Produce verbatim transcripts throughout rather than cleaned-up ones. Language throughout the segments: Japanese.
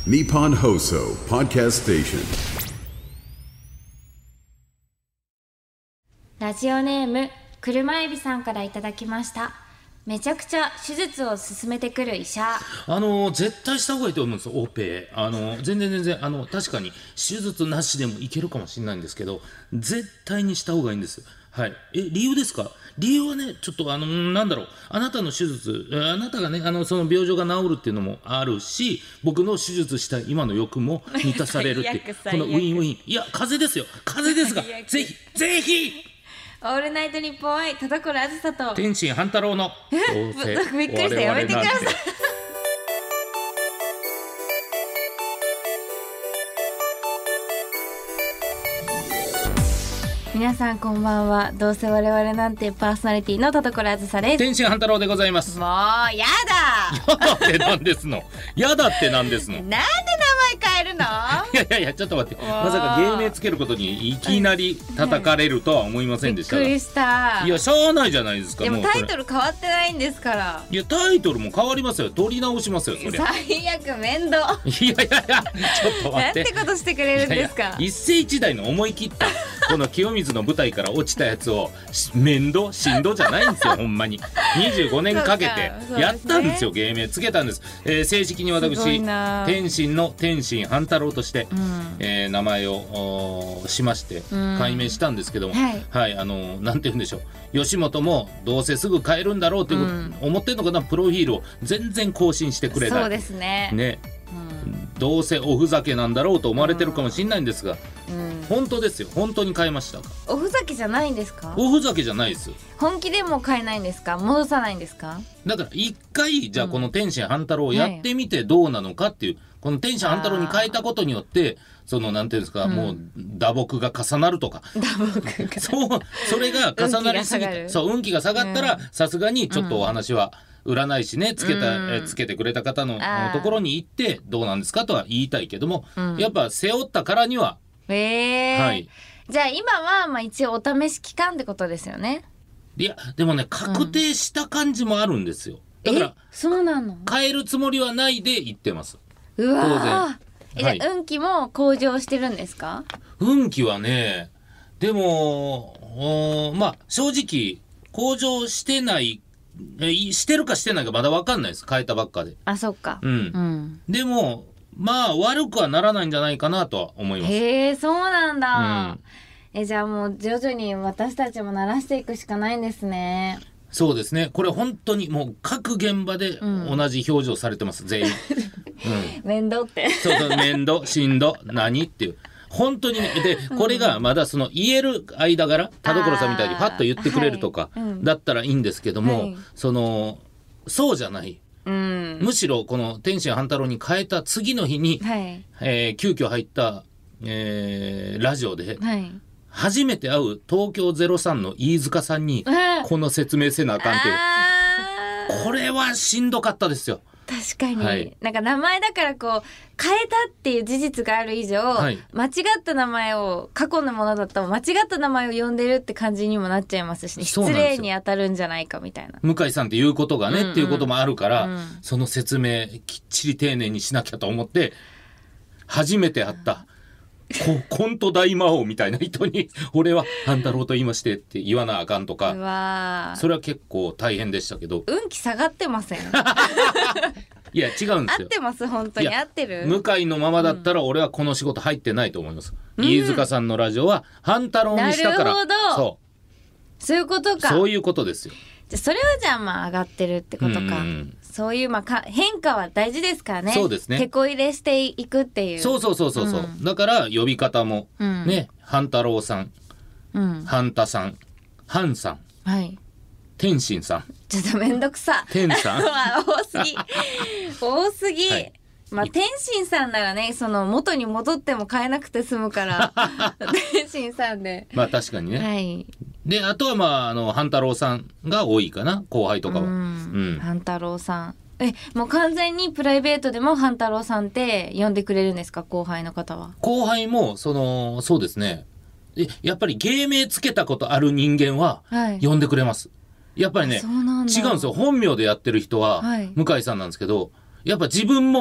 Nippon Hoso Podcast Station。 ラジオネーム車エビさんからいただきました。めちゃくちゃ手術を進めてくる医者。 あの絶対した方がいいと思うんですよ、オペ。あの全然全然あの確かに手術なしでもいけるかもしれないんですけど、絶対にした方がいいんです。はい。え、理由ですか？理由はね、ちょっとあのなんだろう、あなたの手術、あなたがね、あのその病状が治るっていうのもあるし、僕の手術した今の欲も満たされるっていうこのウィンウィン。いや、風邪ですよ、風邪ですが、ぜひぜひ。 オールナイトニッポン愛田所あずさと天心半太郎のどうせびっくりした、やめてください。皆さんこんばんは。どうせ我々なんてパーソナリティの田所あずさです。 天心半太郎でございます。 もうやだやだってなんですのやだってなんですのなんで名前変えるの？ いやいやいや、ちょっと待って、まさか芸名つけることにいきなり叩かれるとは思いませんでしたが、 びっくりした。 いや、しゃあないじゃないですか。 でもうタイトル変わってないんですから。 いや、タイトルも変わりますよ、取り直しますよ、そりゃ。 最悪、面倒。 いやいやいや、ちょっと待って、 なんてことしてくれるんですか。 いやいや、一世一代の思い切ったこの清水の舞台から落ちたやつを面倒しんどじゃないんですよほんまににじゅうごねんかけてやったんですよ、芸名つけたんです、えー、正式に私天心の天心半太郎として、うんえー、名前をしまして改名したんですけども、うんはいはい、あのなんて言うんでしょう、吉本もどうせすぐ変えるんだろうっていうこと、うん、思ってんのかな。プロフィールを全然更新してくれない。 そうですね、 ね、うん、どうせおふざけなんだろうと思われてるかもしれないんですが、うん、本当ですよ、本当に変えました。 おふざけじゃないんですか？ おふざけじゃないです。 本気でも変えないんですか？戻さないんですか？ だから一回じゃあこの天心半太郎をやってみてどうなのかっていう、うん、この天心半太郎に変えたことによってそのなんていうんですか、うん、もう打撲が重なるとか、 打撲がそう、それが重なりすぎて、そう、運気が下がったらさすがにちょっとお話は、うん、占い師ねつけた、うん、えつけてくれた方のところに行ってどうなんですかとは言いたいけども、うん、やっぱ背負ったからには、 えーはい、じゃあ今はまあ一応お試し期間ってことですよね。 いやでもね、確定した感じもあるんですよ、うん、だからそうなの、 変えるつもりはないで言ってます。 うわ当然。え、はい、じゃあ運気も向上してるんですか？ 運気はね、でもまあ正直向上してないしてるかしてないかまだ分かんないです、変えたばっかで。 あ、そっか、 うん、うん、でもまあ悪くはならないんじゃないかなとは思います。 へえ、そうなんだ、うん、えじゃあもう徐々に私たちも慣らしていくしかないんですね。 そうですね、これ本当にもう各現場で同じ表情されてます、うん、全員、うん、 面倒ってそうそう、面倒しんど何っていう本当にね。でこれがまだその言える間柄、田所さんみたいにパッと言ってくれるとかだったらいいんですけども、はい、そのそうじゃない、うん、むしろこの天心半太郎に変えた次の日に、はいえー、急遽入った、えー、ラジオで、はい初めて会う東京ゼロさんの飯塚さんにこの説明せなあかんっていう、これはしんどかったですよ。 確かに、はい、なんか名前だからこう変えたっていう事実がある以上、はい、間違った名前を過去のものだったら間違った名前を呼んでるって感じにもなっちゃいますし、ね、失礼に当たるんじゃないかみたいな。 向井さんっていうことがね、うんうん、っていうこともあるから、うん、その説明きっちり丁寧にしなきゃと思って初めて会ったコント大魔王みたいな人に俺は半太郎と言いましてって言わなあかんとか、うわそれは結構大変でしたけど。 運気下がってませんいや違うんですよ。 合ってます、本当に合ってる。 向井のままだったら俺はこの仕事入ってないと思います、うん、飯塚さんのラジオは半太郎にしたから。 なるほど、そうそういうことか。 そういうことですよ。 じゃそれはじゃあまあ上がってるってことか、うんうん、そういうまあか変化は大事ですからね。 そうですね、 手こ入れしていくっていう。 そうそうそうそうそう、うん、だから呼び方も、うん、ね、半太郎さん、うん、半太さん、半さん、はい、天心さん、 ちょっとめんどくさ天さん多すぎ多すぎ、はい、まあ天心さんならね、その元に戻っても変えなくて済むから天心さんで、 まあ確かにね、 はい、 であとはまああの半太郎さんが多いかな、後輩とかは。うん、 うん、半太郎さん、えもう完全にプライベートでも半太郎さんって呼んでくれるんですか、後輩の方は。 後輩もそのそうですね、えやっぱり芸名つけたことある人間は呼んでくれます、はい、やっぱりね違うんですよ。本名でやってる人は向井さんなんですけど、やっぱ自分も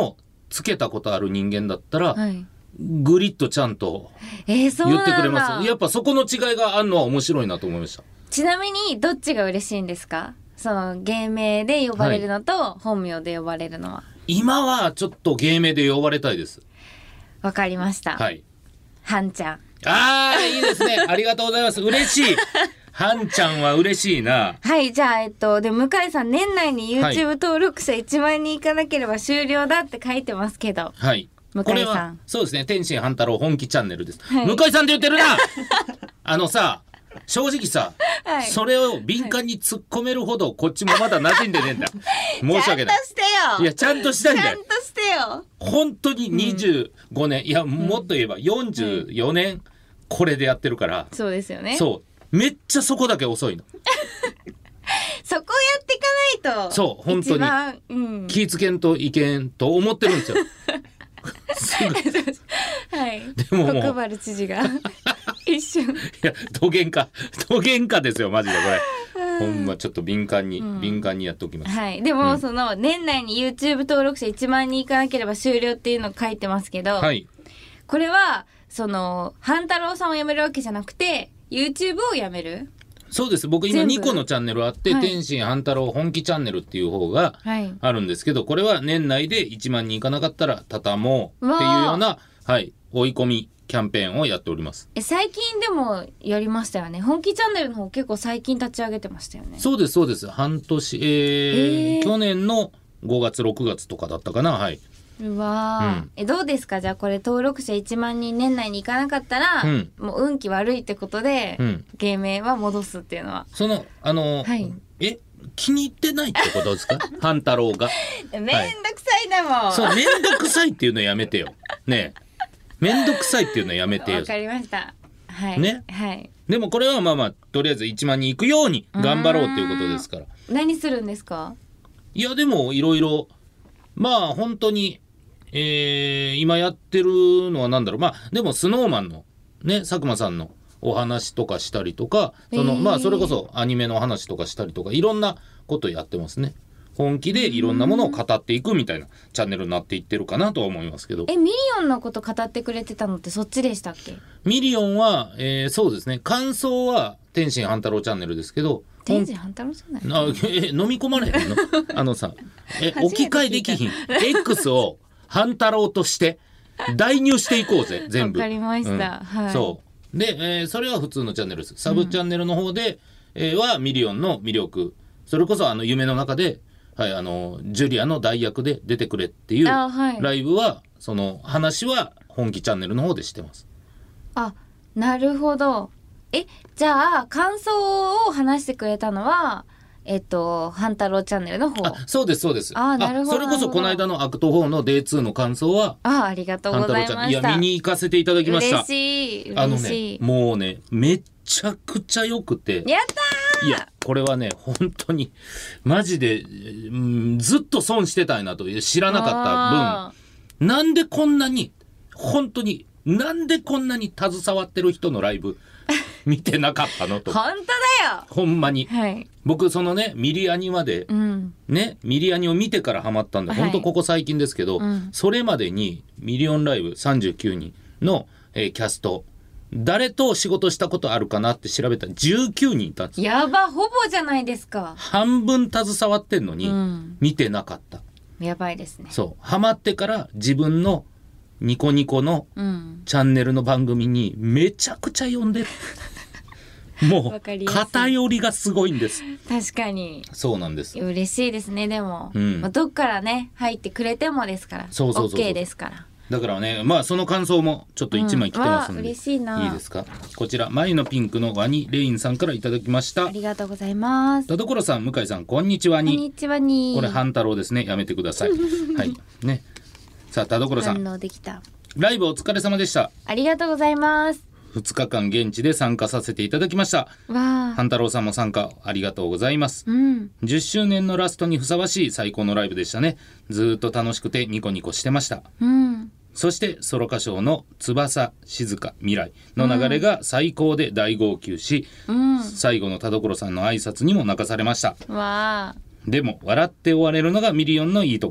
つけたことある人間だったら、 はい、 グリッとちゃんと言ってくれます。やっぱそこの違いがあるのは面白いなと思いました。 ちなみにどっちが嬉しいんですか？その芸名で呼ばれるのと本名で呼ばれるのは。 今はちょっと芸名で呼ばれたいです。 わかりました。 はい。 はんちゃん。 あーいいですね。ありがとうございます。嬉しい。はんちゃんは嬉しいな。 はい、じゃあえっとで向井さん年内に YouTube 登録者いちまんにんいかなければ終了だって書いてますけど。 はい。 向井さん。 これはそうですね。天心半太郎本気チャンネルです。 はい、 向井さんって言ってるな。あのさ。正直さ、はい、それを敏感に突っ込めるほどこっちもまだ馴染んでねえんだ。申し訳ない。 ちゃんとしてよ。 いやちゃんとしたいんだよ。 ちゃんとしてよ。 本当ににじゅうごねん、うん、いやもっと言えばよんじゅうよねんこれでやってるから、 うん、そうですよね。 そうめっちゃそこだけ遅いの。 そこをやっていかないと。 そう本当に、うん、気ぃつけんといけんと思ってるんですよ。すぐはい。 でももう国原知事が一瞬いやどげんかどげんかですよマジでこれ。ほんまちょっと敏感に、うん、敏感にやっておきます。 はい。でも、うん、その年内に YouTube 登録者いちまんにんいかなければ終了っていうのを書いてますけど、 はい、 これはその半太郎さんを辞めるわけじゃなくて YouTube を辞める。 そうです。僕今にこのチャンネルあって、はい、天心半太郎本気チャンネルっていう方があるんですけど、はい、これは年内でいちまんにんいかなかったら畳もうっていうような、はい、追い込みキャンペーンをやっております。 え最近でもやりましたよね。本気チャンネルの方結構最近立ち上げてましたよね。 そうですそうです。半年、えーえー、去年のごがつろくがつとかだったかな。はい。 うわ、うん、えどうですか？じゃあこれ登録者いちまんにん年内にいかなかったら、うん、もう運気悪いってことで、うん、芸名は戻すっていうのはそのあの、はい、え気に入ってないってことですか？半太郎がめんどくさいだもん、はい、 そうめんどくさいっていうのやめてよねえめんどくさいっていうのやめてよ。 わかりました。はいね、 はい、 でもこれはまあまあとりあえずいちまんにんいくように頑張ろうっていうことですから。 何するんですか？ いやでもいろいろまあ本当にえー、今やってるのはなんだろう。まあでもスノーマンのね佐久間さんのお話とかしたりとかその、えー、まあそれこそアニメの話とかしたりとかいろんなことやってますね。本気でいろんなものを語っていくみたいなチャンネルになっていってるかなとは思いますけど。 えミリオンのこと語ってくれてたのってそっちでしたっけ？ ミリオンは、えー、そうですね感想は天心半太郎チャンネルですけど。 天心半太郎じゃない？ あえ飲み込まれへんのあのさえ置き換えできひん X を半太郎として代入していこうぜ全部。 わかりました、うんはい、 そうで、えー、それは普通のチャンネルです。サブチャンネルの方で、うんえー、はミリオンの魅力それこそあの夢の中で、はい、あのジュリアの代役で出てくれっていうライブは、はい、その話は本気チャンネルの方でしてます。 あなるほど。えじゃあ感想を話してくれたのはえっと半太郎チャンネルの方。 あそうですそうです。 あなるほど。 それこそこの間のアクトフォーの デイツー の感想はあありがとうございました。 いや見に行かせていただきました。 嬉しい嬉しい。 あのねもうねめちゃくちゃ良くてやったー。 いやこれはね本当にマジで、うん、ずっと損してたいなと知らなかった分なんでこんなに本当になんでこんなに携わってる人のライブ見てなかったのと本当だよほんまに、 はい、 僕そのねミリアニまで、うん、ねミリアニを見てからハマったんで、はい、本当ここ最近ですけど、うん、それまでにミリオンライブさんじゅうきゅうにんの、えー、キャスト誰と仕事したことあるかなって調べたらじゅうきゅうにんいたんです。 やばほぼじゃないですか。 半分携わってんのに、うん、見てなかった。 やばいですね。 そうハマってから自分のニコニコのチャンネルの番組にめちゃくちゃ読んでるもう偏りがすごいんです。 確かにそうなんです。 嬉しいですね。でも、うんまあ、どっからね入ってくれてもですからそうそうそうそう OK ですから。 だからねまあその感想もちょっといちまい来てますんで、 うん、嬉しいな。 いいですか。こちら眉のピンクのワニレインさんからいただきました。 ありがとうございます。 田所さん向井さんこんにちはに。 こんにちはに。 これ半太郎ですねやめてくださいはいね。さあ田所さん反応できた。 ライブお疲れ様でした。 ありがとうございます。 ふつかかん現地で参加させていただきました。 わ半太郎さんも参加ありがとうございます、 うん、 じゅっしゅうねんのラストにふさわしい最高のライブでしたね。ずっと楽しくてニコニコしてました、 うん、 そしてソロ歌唱の翼静か未来の流れが最高で大号泣し、うん、最後の田所さんの挨拶にも泣かされました。 わでも笑って終われるのがミリオンのいいところ。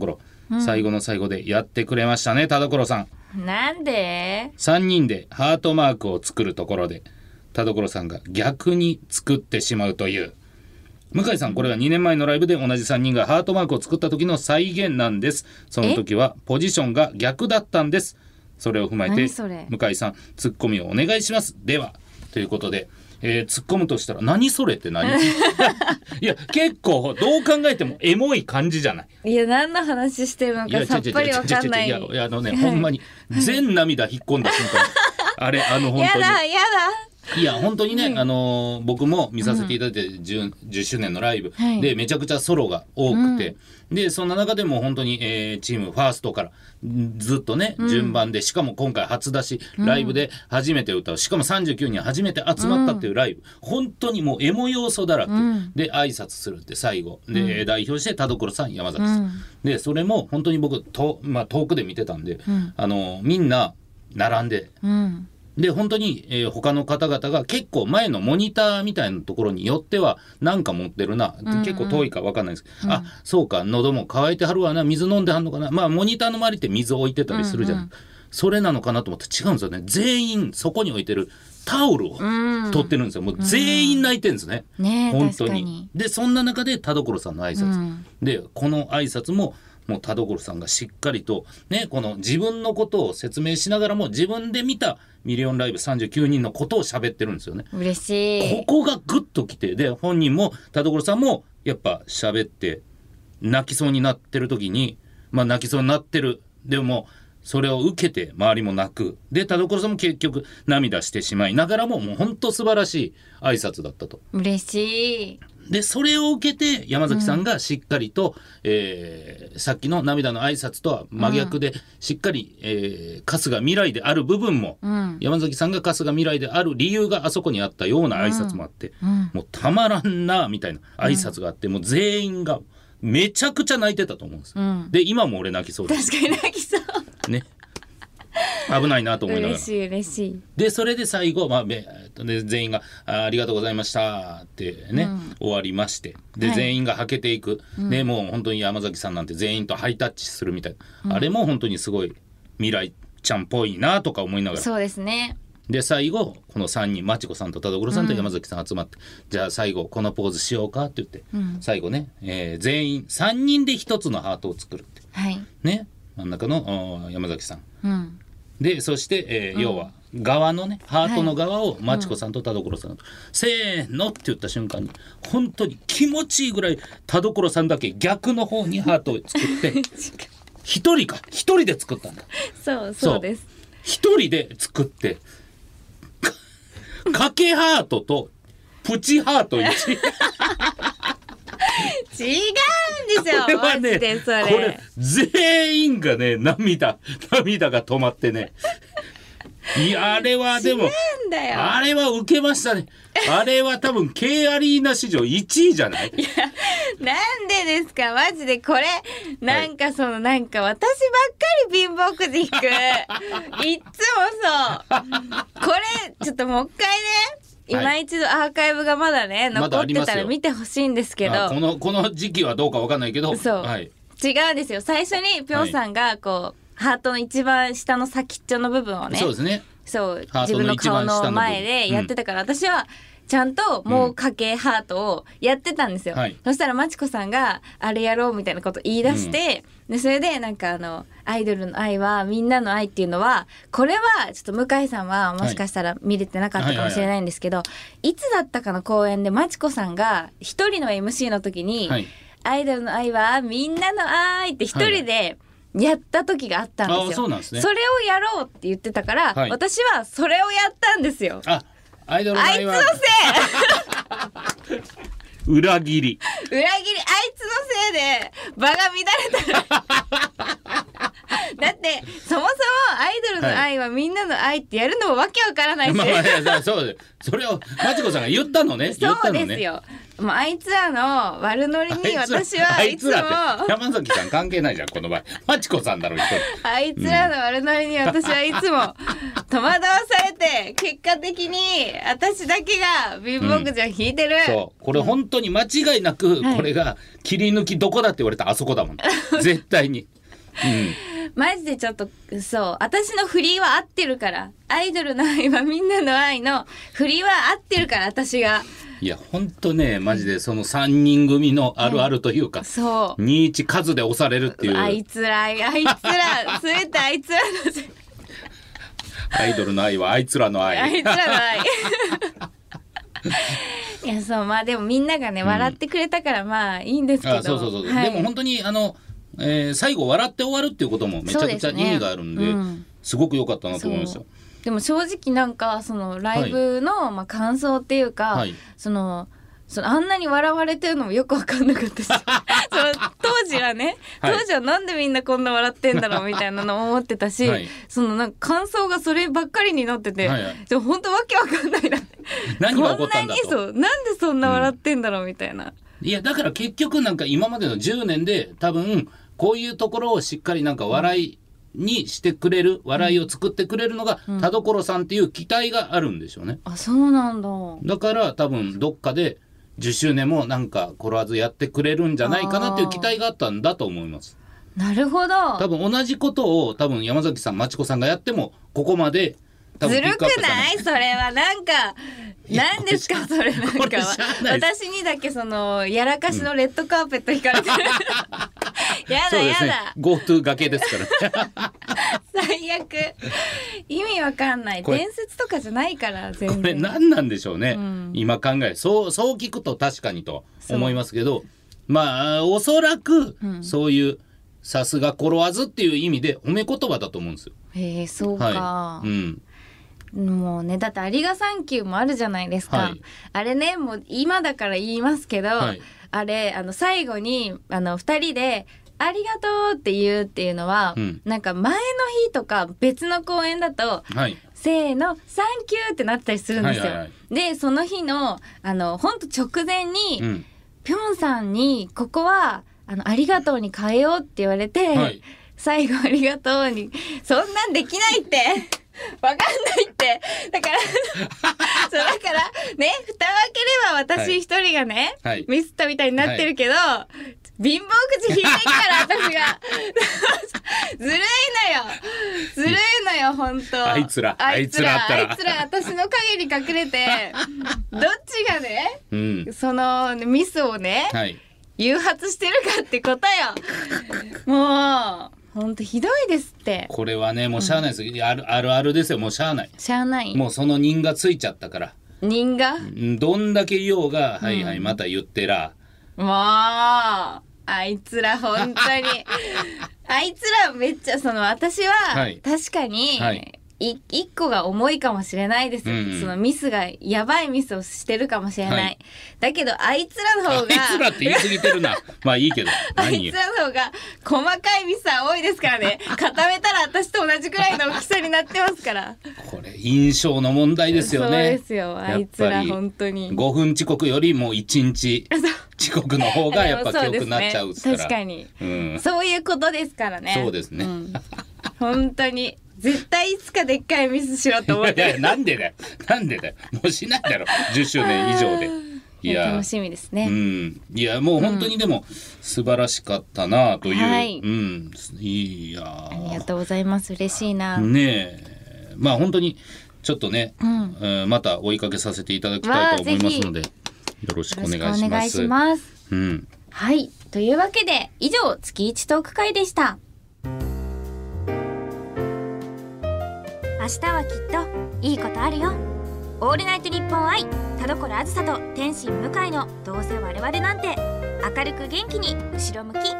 うん、最後の最後でやってくれましたね、田所さん。なんでさんにんでハートマークを作るところで田所さんが逆に作ってしまうという。向井さん、これはにねんまえのライブで同じさんにんがハートマークを作った時の再現なんです。その時はポジションが逆だったんです。それを踏まえて向井さんツッコミをお願いします。ではということで、えー、突っ込むとしたら何それって何いや結構どう考えてもエモい感じじゃない。 いや何の話してるのかさっぱりわかんない。 いやいやあのね、はい、ほんまに全涙引っ込んだ瞬間あれあの本当にやだやだいや本当にね、うん、あのー、僕も見させていただいて 10, じゅっしゅうねんのライブ、はい、でめちゃくちゃソロが多くて、うん、でそんな中でも本当に、えー、チームファーストからずっとね、うん、順番でしかも今回初出しライブで初めて歌う、しかもさんじゅうきゅうにん初めて集まったっていうライブ、うん、本当にもうエモ要素だらけ、うん、で挨拶するって最後で、うん、代表して田所さん山崎さん、うん、でそれも本当に僕と、まあ、遠くで見てたんで、うん、あのみんな並んで、うんで本当に、えー、他の方々が結構前のモニターみたいなところによってはなんか持ってるな、うんうん、結構遠いか分かんないですけど、うん、あそうか喉も渇いてはるわな、水飲んではんのかな、まあモニターの周りって水置いてたりするじゃない、うんうん、それなのかなと思って違うんですよね。全員そこに置いてるタオルを取ってるんですよ、うん、もう全員泣いてるんですね、うん、ね本当に。でそんな中で田所さんの挨拶、うん、でこの挨拶ももう田所さんがしっかりとねこの自分のことを説明しながらも自分で見たミリオンライブさんじゅうきゅうにんのことを喋ってるんですよね。 嬉しい。 ここがグッときて、で本人も田所さんもやっぱ喋って泣きそうになってる時にまあ泣きそうになってる、でもそれを受けて周りも泣く、で田所さんも結局涙してしまいながらももう本当素晴らしい挨拶だったと。 嬉しい。 でそれを受けて山崎さんがしっかりと、うんえー、さっきの涙の挨拶とは真逆でしっかり、うんえー、春日未来である部分も、うん、山崎さんが春日未来である理由があそこにあったような挨拶もあって、うん、もうたまらんなみたいな挨拶があって、うん、もう全員がめちゃくちゃ泣いてたと思うんです、うん、で今も俺泣きそうです。 確かに泣きそうね危ないなと思いながら嬉しい嬉しい。 でそれで最後、まあ、で全員が あ, ありがとうございましたってね、うん、終わりましてで、はい、全員がはけていく、ね、うん、もう本当に山崎さんなんて全員とハイタッチするみたいな、うん、あれも本当にすごい未来ちゃんっぽいなとか思いながら、 そうですね。 で最後このさんにんまちこさんと田所さんと山崎さん集まって、うん、じゃあ最後このポーズしようかって言って、うん、最後ね、えー、全員さんにんでひとつのハートを作るって、はい、ね真ん中の山崎さん、うんでそして、えーうん、要は側のねハートの側をまちこさんと田所さんと、はい、せーのって言った瞬間に本当に気持ちいいぐらい田所さんだけ逆の方にハートを作って一人か一人で作ったんだ。 そうそうです。 一人で作ってかけハートとプチハートいち違うんですよ。これはね、マジでそれこれ全員がね涙涙が止まってねいやあれはでもあれは受けましたね。あれは多分 K アリーナ史上いちいじゃない？いやなんでですかマジでこれなんかその、はい、なんか私ばっかり貧乏くじ引くいっつもそうこれちょっともう一回ね今一度アーカイブがまだね残ってたら見てほしいんですけど、ま、 このこの時期はどうかわかんないけどそう、はい、違うんですよ。最初にぴょんさんがこう、はい、ハートの一番下の先っちょの部分をね、 そうですね、 そう自分の顔の前でやってたから、うん、私はちゃんともうかけハートをやってたんですよ、うんはい、そしたらまちこさんがあれやろうみたいなこと言い出して、うん、でそれでなんかあのアイドルの愛はみんなの愛っていうのはこれはちょっと向井さんはもしかしたら見れてなかったかもしれないんですけど、はい、いつだったかの公演でまちこさんが一人の エムシー の時に、はい、アイドルの愛はみんなの愛って一人でやった時があったんですよ、はい、あ、そうなんですね。それをやろうって言ってたから、はい、私はそれをやったんですよ。あアイドルの愛はあいつのせい裏切り裏切りあいつのせいで場が乱れただってそもそもアイドルの愛はみんなの愛ってやるのもわけわからないし、 まあまあ、そうそれをまちこさんが言ったのね。 そうですよ。もうあいつらの悪ノリに私はいつも山崎さん関係ないじゃんこの場合まちこさんだろ一人。 あいつらの悪ノリに私はいつも戸惑わされて結果的に私だけが貧乏くじを引いてる、 うん、そうこれ本当に間違いなくこれが切り抜きどこだって言われたらあそこだもん、はい、絶対にマジでちょっとそう私の振りは合ってるからアイドルの愛はみんなの愛の振りは合ってるから私がいやほんとねマジでそのさんにん組のあるあるというか、 うん、そうにいち数で押されるっていうあいつらあいつら全てあいつらのアイドルの愛はあいつらの愛あいつらの愛いやそうまあでもみんながね、うん、笑ってくれたからまあいいんですけどあそうそうそう、はい、でも本当にあの、えー、最後笑って終わるっていうこともめちゃくちゃ意味があるん で, す, で、ねうん、すごく良かったなと思いますよ。 でも正直なんかそのライブの、はいまあ、感想っていうか、はい、そのそのあんなに笑われてるのもよく分かんなかったしその当時はね当時はなんでみんなこんな笑ってんだろうみたいなのを思ってたし、はい、そのなんか感想がそればっかりになってて、はいはい、でも本当わけわかんないな何が起こったんだとこんなにそうなんでそんな笑ってんだろうみたいな、うん、 いやだから結局なんか今までのじゅうねんで多分こういうところをしっかりなんか笑いにしてくれる笑いを作ってくれるのが田所さんっていう期待があるんでしょうね、 うん、あそうなんだ。 だから多分どっかでじゅっしゅうねんもなんかこらずやってくれるんじゃないかなっていう期待があったんだと思います。 なるほど。 多分同じことを多分山崎さんまちこさんがやってもここまで多分ずるくないそれはなんか何ですかそれなんか私にだけそのやらかしのレッドカーペット引かれてる、うん、やだやだ、ね、 GoTo 崖ですから最悪意味わかんない伝説とかじゃないから全然これ何なんでしょうね、うん、今考えそうそう聞くと確かにと思いますけどまあおそらくそういうさすがコロワズっていう意味で褒め言葉だと思うんですよ。 へえそうか、 はいうんもうねだってありがサンキューもあるじゃないですか、はい、あれねもう今だから言いますけど、はい、あれあの最後にあのふたりでありがとうって言うっていうのは、うん、なんか前の日とか別の公演だと、はい、せーのサンキューってなったりするんですよ、はいはいはい、でその日のあのほんと直前に、うん、ぴょんさんにここはあのありがとうに変えようって言われて、はい、最後ありがとうにそんなんできないってわかんないってだからそうだからね蓋を開ければ私一人がね、はい、ミスったみたいになってるけど、はい、貧乏口引いてっから私がずるいのよずるいのよ本当あいつらあいつらあいつら私の陰に隠れてどっちがね、うん、そのミスをね、はい、誘発してるかってことよもうほんとひどいですって。 これはねもうしゃあないです、うん、あるあるあるですよもうしゃあないしゃあないもうその人がついちゃったから人がどんだけ言おうが、うん、はいはいまた言ってらもうあいつら本当にあいつらめっちゃその私は、はい、確かに、はいい一個が重いかもしれないです、うんうん、そのミスがやばいミスをしてるかもしれない、はい、だけどあいつらの方があいつらって言い過ぎてるなまあいいけどあいつらの方が細かいミスは多いですからね固めたら私と同じくらいの大きさになってますからこれ印象の問題ですよね。 そうですよあいつら本当にごふん遅刻よりもいちにち遅刻の方がやっぱ記憶になっちゃうから、 ね、確かに、うん、そういうことですからね。 そうですね、うん、 本当に絶対いつかでっかいミスしろと思っていやいやなんでだよなんでだよもうしないだろじゅっしゅうねん以上でいや楽しみですね、 うん、いやもう本当にでも素晴らしかったなという、うんはいうん、いやありがとうございます嬉しいなねえまあ本当にちょっとね、うんえー、また追いかけさせていただきたいと思いますのでよろしくお願いします。 お願いします、 うん、 はいというわけで以上月一トーク会でした。明日はきっといいことあるよ。オールナイトニッポン愛田所あずさと天心向井のどうせ我々なんて明るく元気に後ろ向き。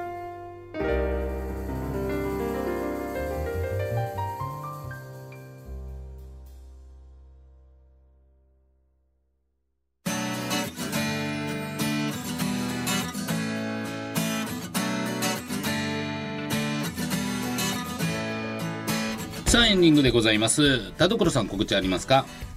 さあエンディングでございます。田所さん告知ありますか？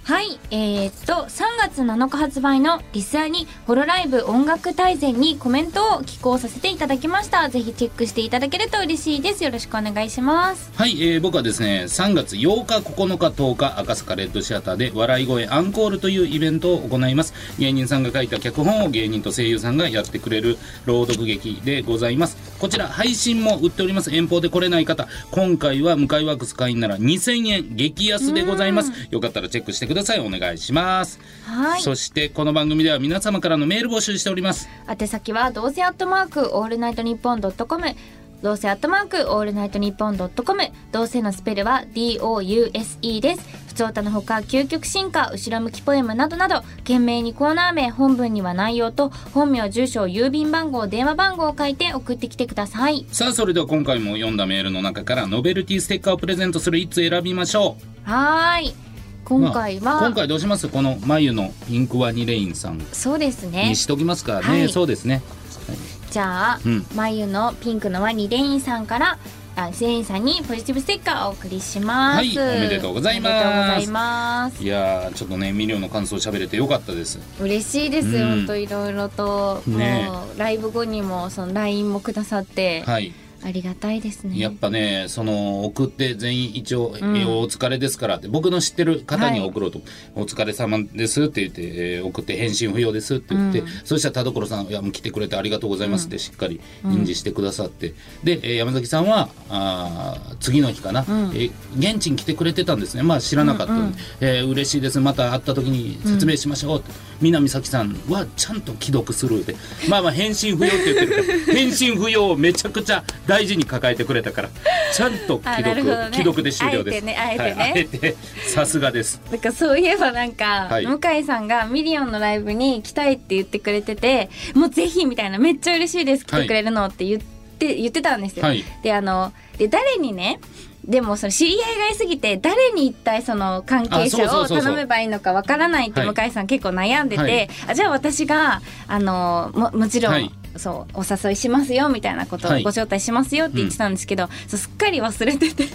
はい、えー、っとさんがつなのか発売のリスアにホロライブ音楽大全にコメントを寄稿させていただきました。ぜひチェックしていただけると嬉しいです。よろしくお願いします。 はい、えー、僕はですねさんがつようかここのかとおか赤坂レッドシアターで笑い声アンコールというイベントを行います。芸人さんが書いた脚本を芸人と声優さんがやってくれる朗読劇でございます。こちら配信も売っております。遠方で来れない方、今回は向井ワークス会員ならにせんえん激安でございます。よかったらチェックしてください。お願いします。 はい。 そしてこの番組では皆様からのメール募集しております。 宛先はどうせアットマークオールナイトニッポンドットコム、どうせアットマークオールナイトニッポンドットコム、どうせのスペルは ディーオーユーエスイー です。ふつおたのほか究極進化、後ろ向きポエムなどなど懸命にコーナー名、本文には内容と本名、住所、郵便番号、電話番号を書いて送ってきてください。 さあそれでは今回も読んだメールの中からノベルティステッカーをプレゼントするいっつ選びましょう。はーい、今回は、まあ、今回どうします？この眉のピンクワニレインさん、 そうですね、 にしときますかね、はい、そうですね、はい、 じゃあ、うん、眉のピンクのワニレインさんからあレインさんにポジティブステッカーをお送りします。 はい、おめでとうございます。 おめでとうございます。 いやちょっとねミリオンの感想を喋れてよかったです。 嬉しいです、うん、本当いろいろと、ね、もうライブ後にもその ライン もくださって、はい、ありがたいですね。 やっぱねその送って全員一応、うん、お疲れですからって僕の知ってる方に送ろうと、はい、お疲れ様ですって言って、えー、送って返信不要ですって言って、うん、そしたら田所さんいやもう来てくれてありがとうございますってしっかり印字してくださって、うん、で、えー、山崎さんはあ次の日かな、うん、えー、現地に来てくれてたんですね。まあ知らなかったので、うんうん、えー、嬉しいです、また会った時に説明しましょうって、うん、南咲さんはちゃんと既読スルーでまあまあ返信不要って言ってるから返信不要をめちゃくちゃ大事に抱えてくれたからちゃんと既読、ね、既読で終了です。 あえてね、あえてね、はい、あえてさすがです。 だからそういえばなんか、はい、向井さんがミリオンのライブに来たいって言ってくれてて、もうぜひみたいな、めっちゃ嬉しいです来てくれるのって言って、はい、言ってたんですよ、はい、であので誰にね、でもその知り合いがいすぎて誰に一体その関係者を頼めばいいのかわからないって向井さん結構悩んでて、はい、あじゃあ私があの も, もちろん、はい、そうお誘いしますよみたいなことをご招待しますよって言ってたんですけど、はい、うん、そうすっかり忘れてて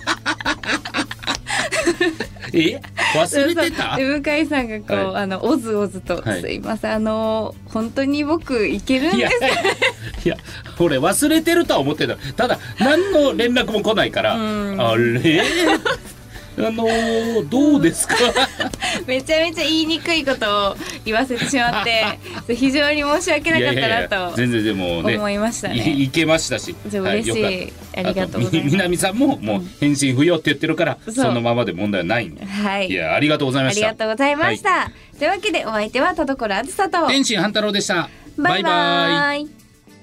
え忘れてた？ で向井さんがこう、はい、あのおずおずと、はい、すいませんあの本当に僕いけるんですか？いや、 いや俺忘れてるとは思ってた。ただ何の連絡も来ないから、うん、あれあのー、どうですかめちゃめちゃ言いにくいことを言わせてしまって非常に申し訳なかったなと、いやいやいや全然でも、ね、思いましたね。 い, いけましたし嬉しい、はい、ありがとうございます。 南さんももう返信不要って言ってるから、うん、そのままで問題はないんで、はい、いやありがとうございました。 ありがとうございました、はい、というわけでお相手は田所あずさと天心半太郎でした。 バイバイ、バイバイ。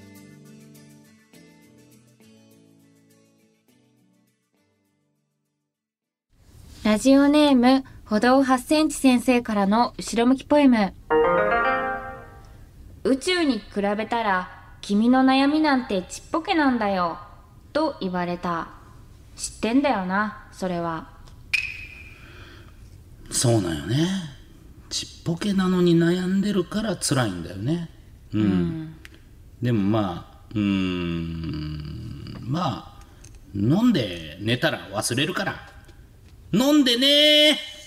ラジオネーム歩道はちセンチ先生からの後ろ向きポエム。宇宙に比べたら君の悩みなんてちっぽけなんだよと言われた。知ってんだよなそれは。 そうなんよね。ちっぽけなのに悩んでるから辛いんだよね、うんうん、でもまあうーんまあ飲んで寝たら忘れるから飲んでねー。